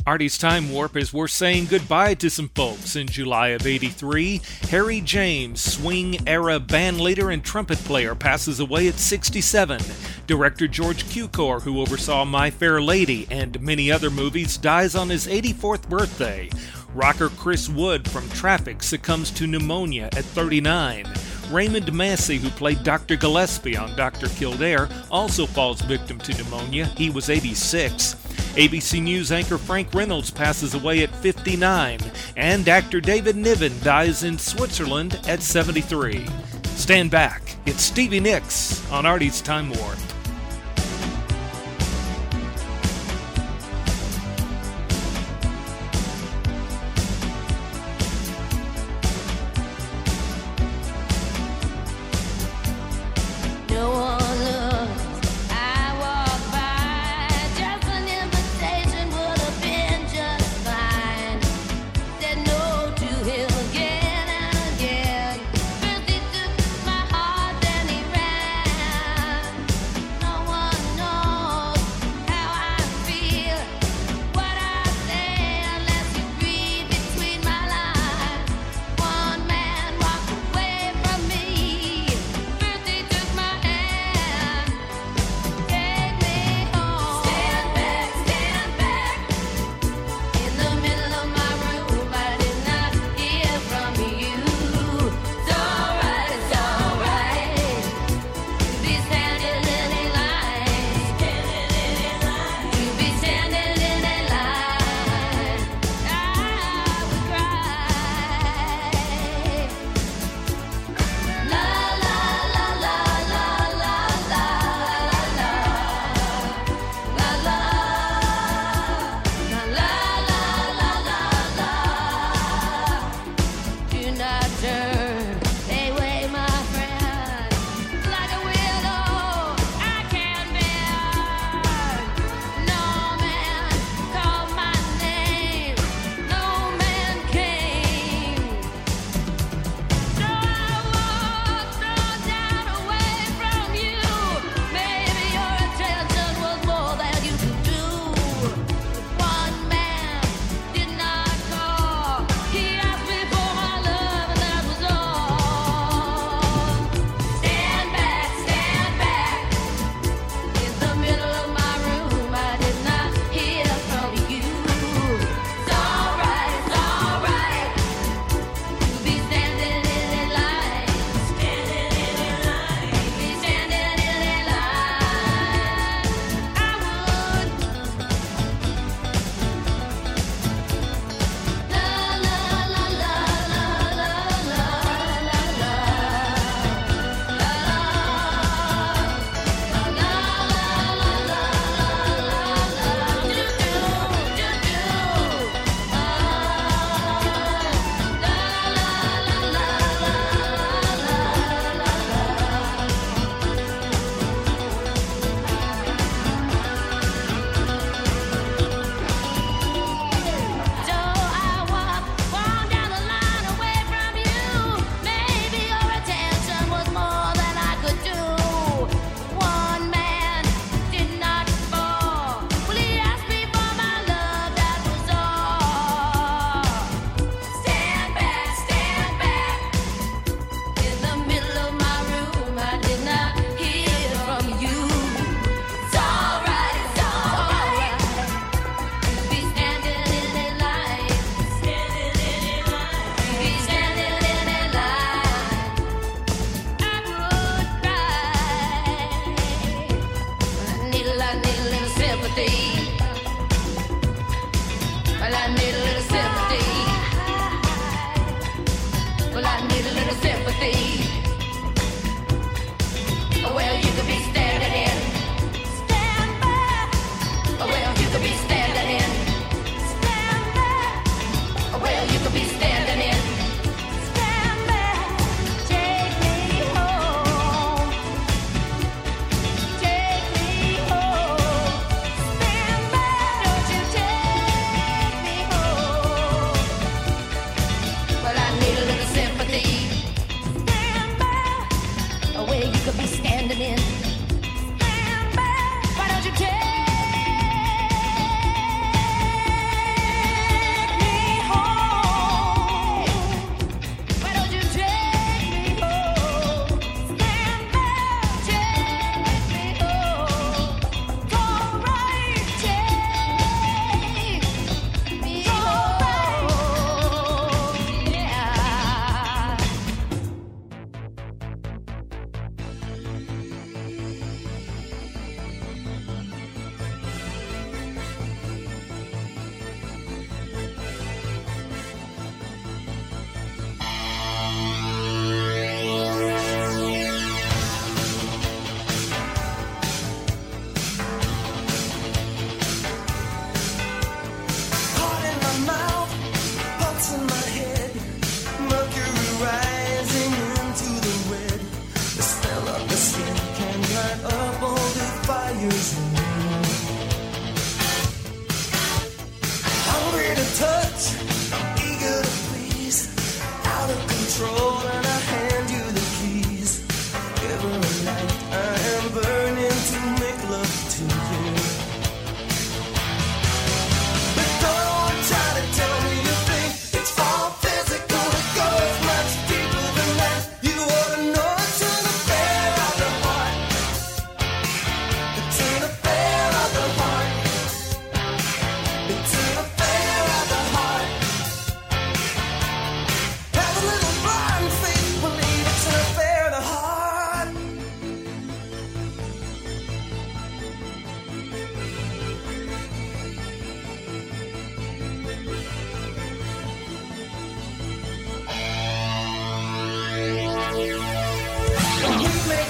Artie's Time Warp as we're saying goodbye to some folks. In July of '83, Harry James, swing-era bandleader and trumpet player, passes away at 67. Director George Cukor, who oversaw My Fair Lady and many other movies, dies on his 84th birthday. Rocker Chris Wood from Traffic succumbs to pneumonia at 39. Raymond Massey, who played Dr. Gillespie on Dr. Kildare, also falls victim to pneumonia. He was 86. ABC News anchor Frank Reynolds passes away at 59. And actor David Niven dies in Switzerland at 73. Stand back. It's Stevie Nicks on Artie's Time Warp.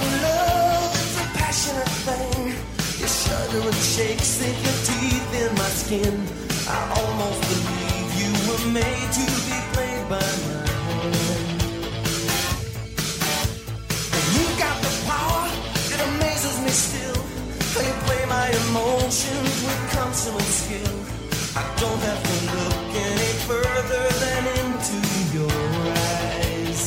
love is a passionate thing. You shudder and shake, sink your teeth in my skin. I almost believe you were made to be played by my hand. And you got the power, it amazes me still. How you play my emotions with consummate skill. I don't have to look any further than into your eyes.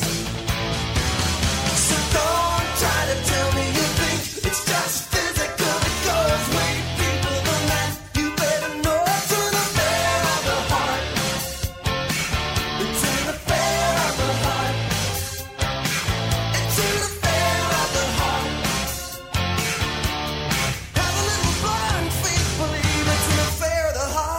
So don't try to tell me you think it's just physical. It goes way deeper than that. You better know it's an affair of the heart. It's an affair of the heart. It's an affair of the heart. Have a little blind faith, believe it's an affair of the heart.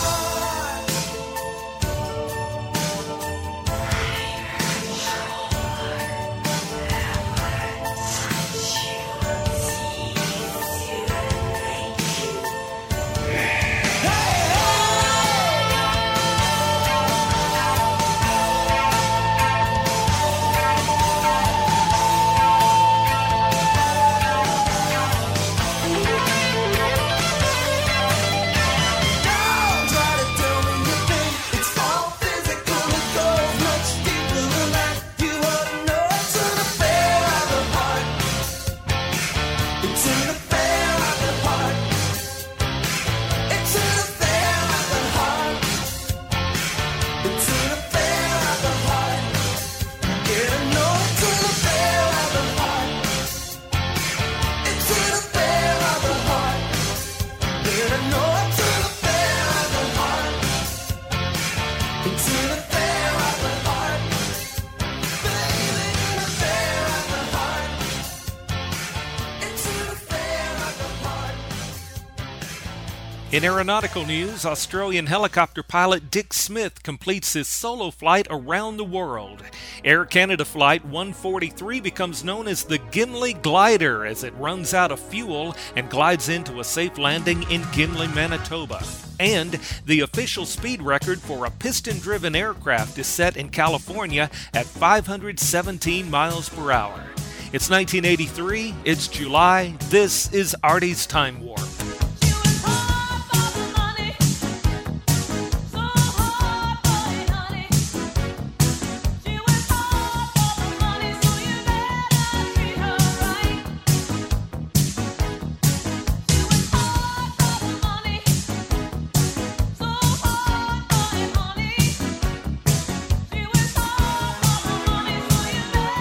Don't try to tell me you think it's all physical. It goes much deeper than that. You ought to know it's an affair of the heart. It's an affair of the heart. It's an affair of the heart. It's an affair of the heart. Yeah, I know it's an affair of the heart. It's an affair of the heart. Yeah, I know it's an affair of the heart. It's an affair of the heart. Baby, an affair of the heart. It's an affair of the heart. In aeronautical news, Australian helicopter pilot Dick Smith completes his solo flight around the world. Air Canada Flight 143 becomes known as the Gimli Glider as it runs out of fuel and glides into a safe landing in Gimli, Manitoba. And the official speed record for a piston-driven aircraft is set in California at 517 miles per hour. It's 1983, it's July, this is Artie's Time Warp.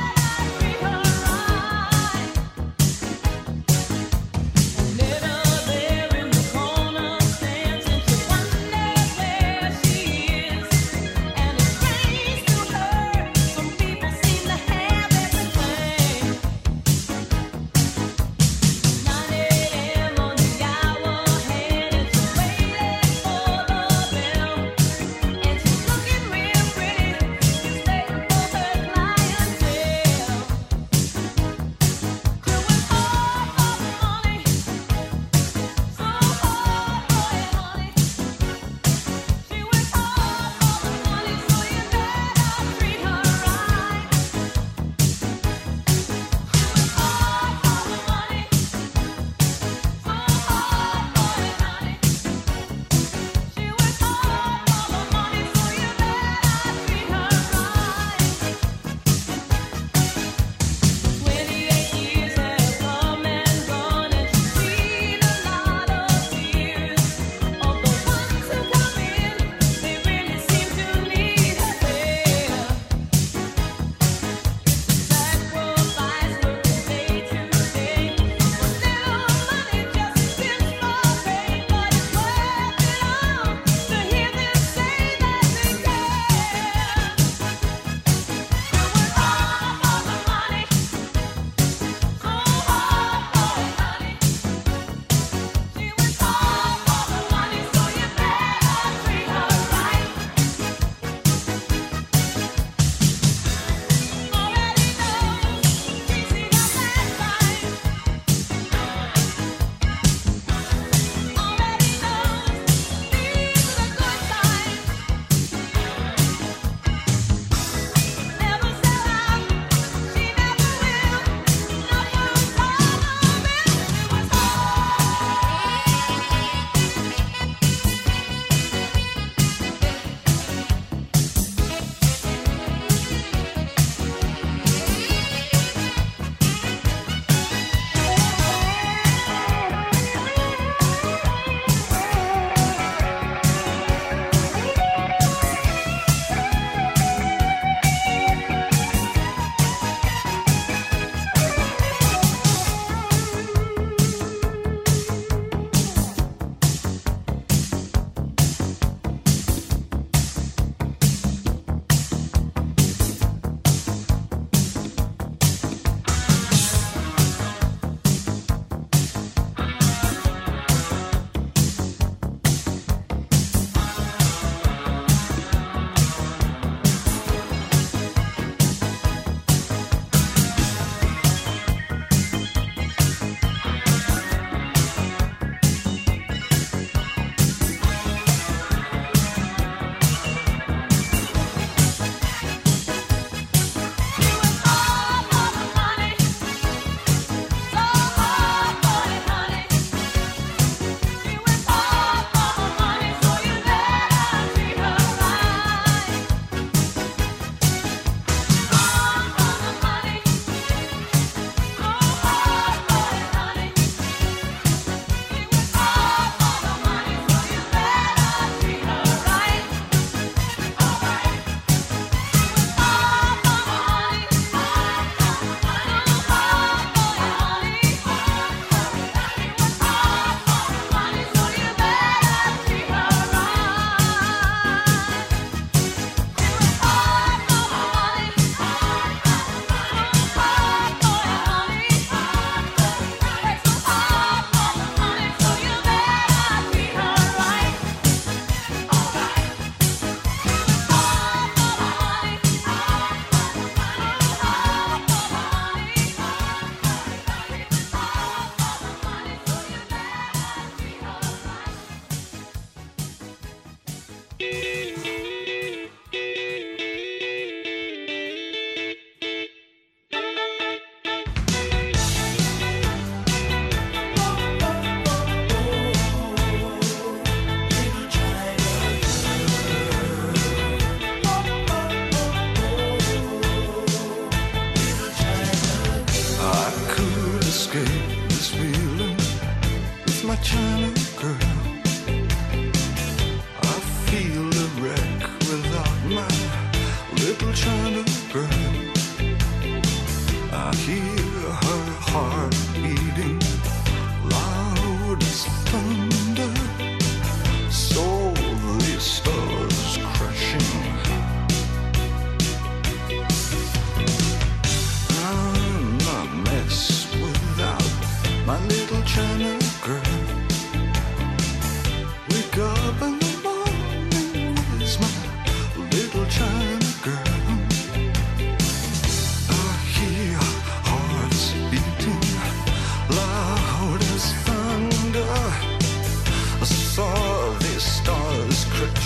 Never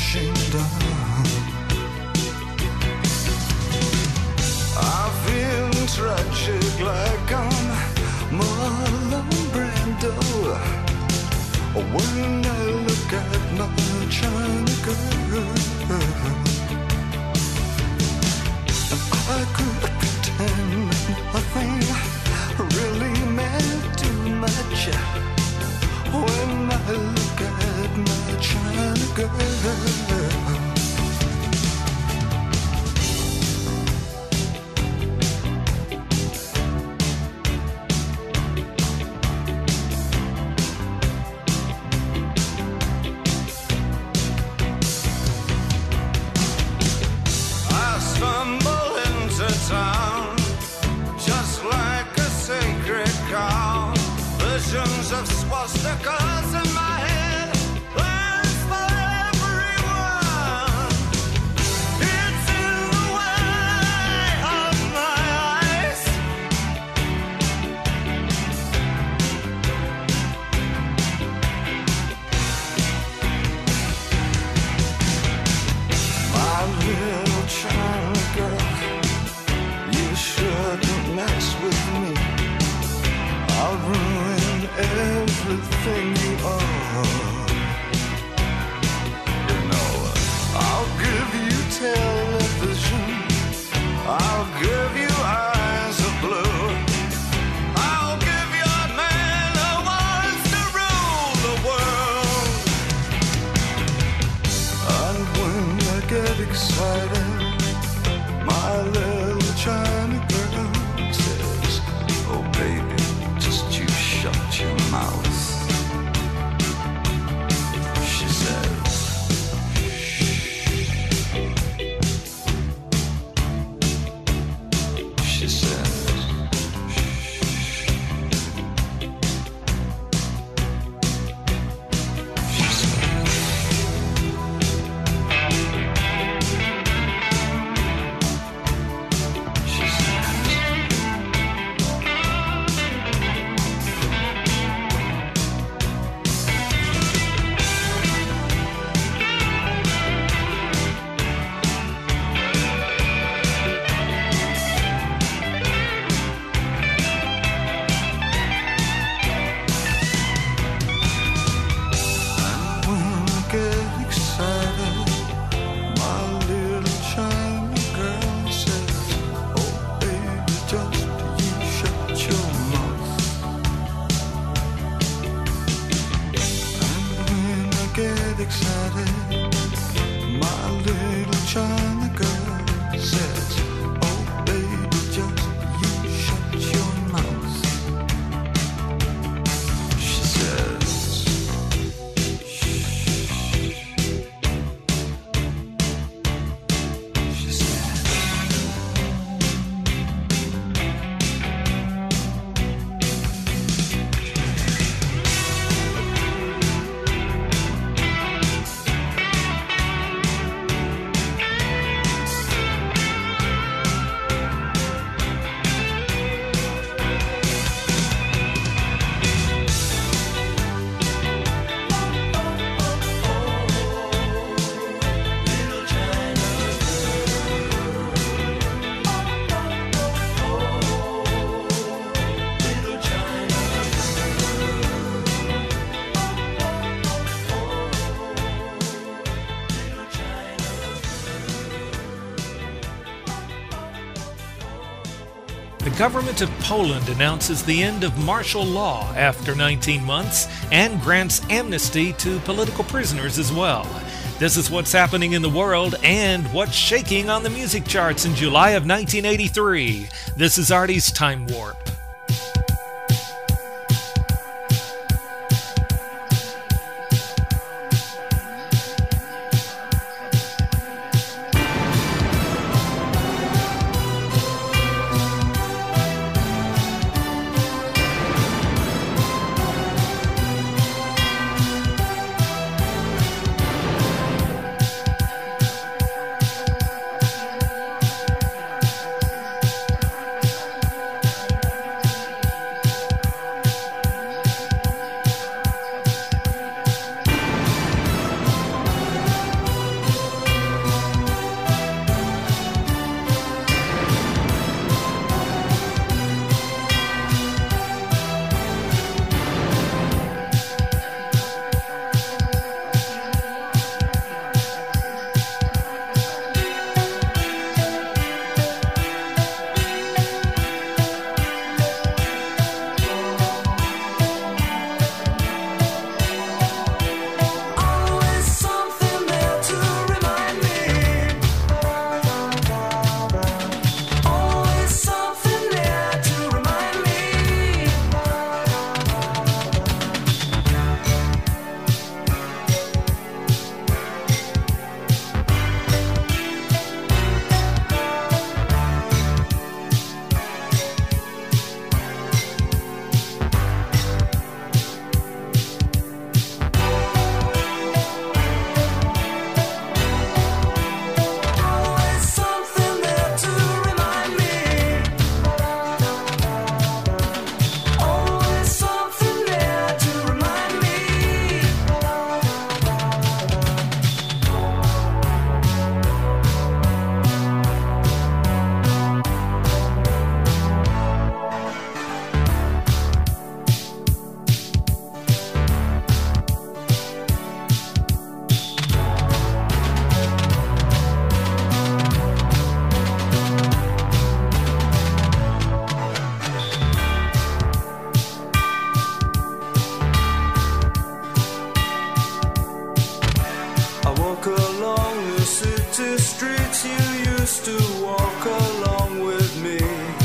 crashing down. I feel tragic like I'm Marlon Brando when I look at my China girl. I could pretend nothing really meant too much when I look at my China girl. Of swastikas in my head, plans for everyone. It's in the way of my eyes. My little China girl, you shouldn't mess with me. I'll ruin everything you are. You know, I'll give you television, I'll give you eyes of blue, I'll give you a man who wants to rule the world. And when I get excited, my little China girl says, oh baby, shut your mouth. She says, she says, she says, The government of Poland announces the end of martial law after 19 months and grants amnesty to political prisoners as well. This is what's happening in the world and what's shaking on the music charts in July of 1983. This is Artie's Time Warp. used to walk along with me.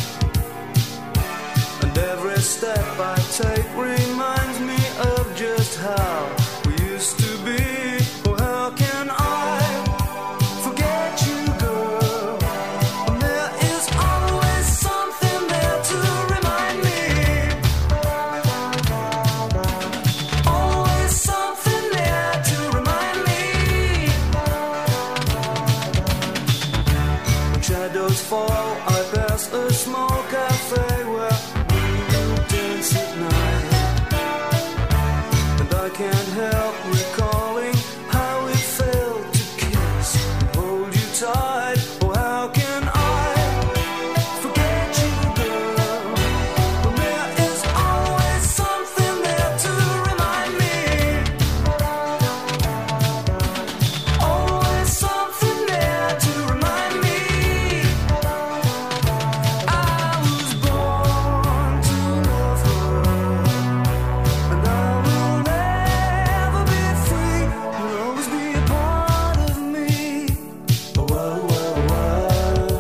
And every step I take reminds me of just how we used to be. Oh, how can I forget you, girl? And there is always something there to remind me. Always something there to remind me. When shadows fall, I pass a small cafe where we will dance at night. And I can't help recalling how it felt to kiss and hold you tight. Oh, how can I forget you, girl? When there is always something there to remind me. Always something there to remind me. I was born to love her, and I will never be free. You'll always be a part of me. Oh, whoa, whoa, whoa.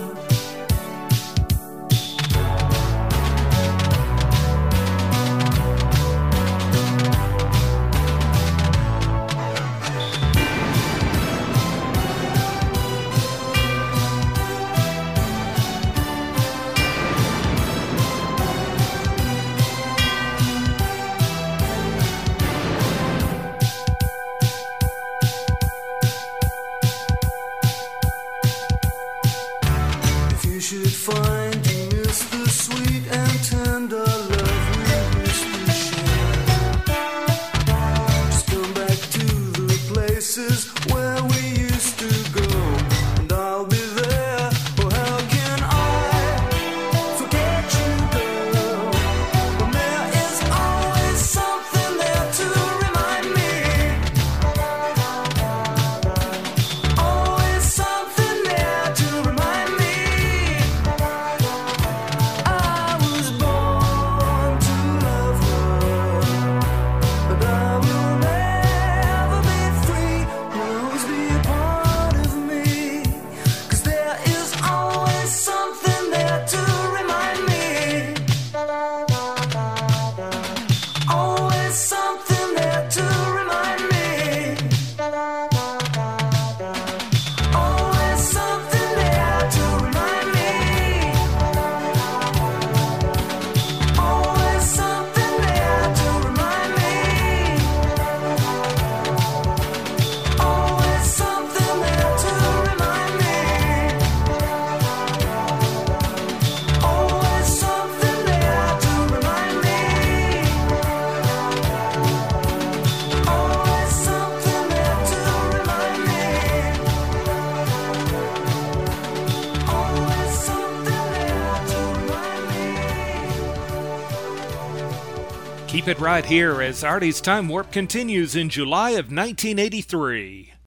If you should find you miss the sweet and tender love we used to share, just come back to the places where we used to go, and I'll be there. Oh, how can I forget you, girl? When there is always something there to remind me. Always something there to remind me. I was born to love her, but I will never be free. You'll always be a part of me. 'Cause there is always something there to remind me. Always something there to remind me. Always something there to remind me. Always something there to remind me. Always something there to remind me. Always something there to remind me. Always something there to remind me. Always something there to remind me. Keep it right here as Artie's Time Warp continues in July of 1983.